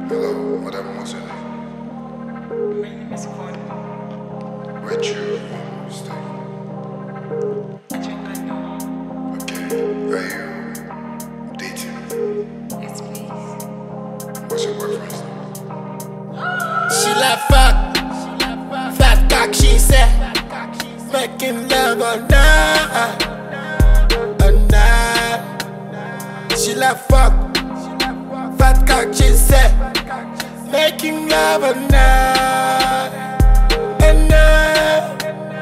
Hello, madame, what's your name? My name is Connie. Where'd you stay? Changano. Okay. Are you dating? Yes, please. What's your boyfriend's name? She like fuck, fat cock she said, making love all night, all night. She like fuck, fat cock she said, making love all night, all night.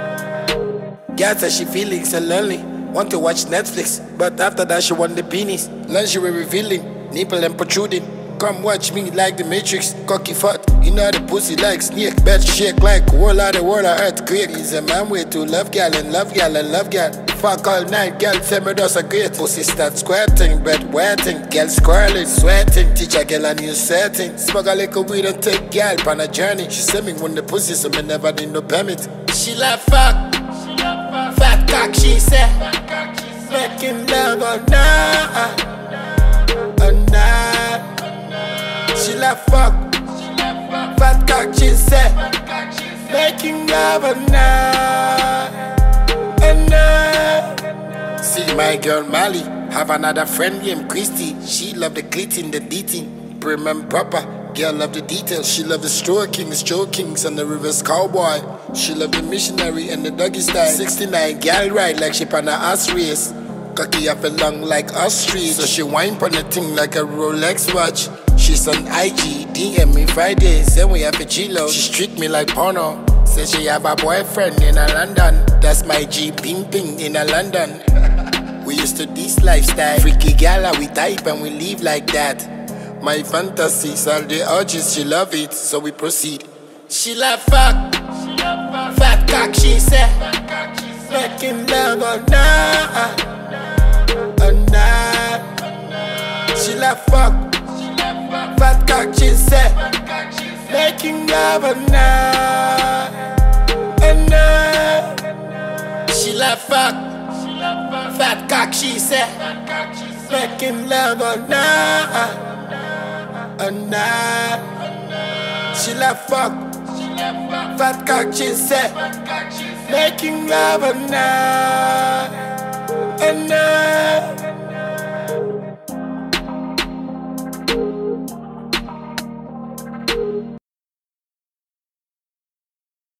Girl said she feeling so lonely, want to watch Netflix, but after that she want the beanies, lingerie revealing, nipple and protruding. Come watch me like the Matrix, cocky fat. You know the pussy like snake, bed shake like world of the world of earthquake. He's a man way to love gal and love gal and love gal. Fuck all night, gal tell me that's a great. Pussy start squirting, bed wetting, gal squirreling, sweating. Teach a gal a new setting. Smoke a little weed and take gal on a journey. She send me when the pussy so me never need no permit. She like fuck, fat cock she said, making love all night, all night. She like fuck, fat cock she said, making love all night, all night. See my girl Mali, have another friend named Christy. She love the cleating, the dating, prim and proper. Girl love the details, she love the strokings and the reverse cowboy. She love the missionary and the doggy style. 69 gal ride like she on a ass race. Cocky up long like ostrich, so she whine pon the thing like a Rolex watch. She's on IG, DM me Fridays, then we have a G-Lo. She treat me like porno, says she have a boyfriend in a London. That's my G ping ping in a London. We used to this lifestyle, freaky gala we type and we live like that. My fantasies, all the urges, she love it, so we proceed. She like fuck, fat cock she said, making love all night, all night. She like fuck, fat cock she said, making love all night, all night. She like fuck, fat cock she said, making love all night, all night. She like fuck, fat cock she said, making love all night, all night.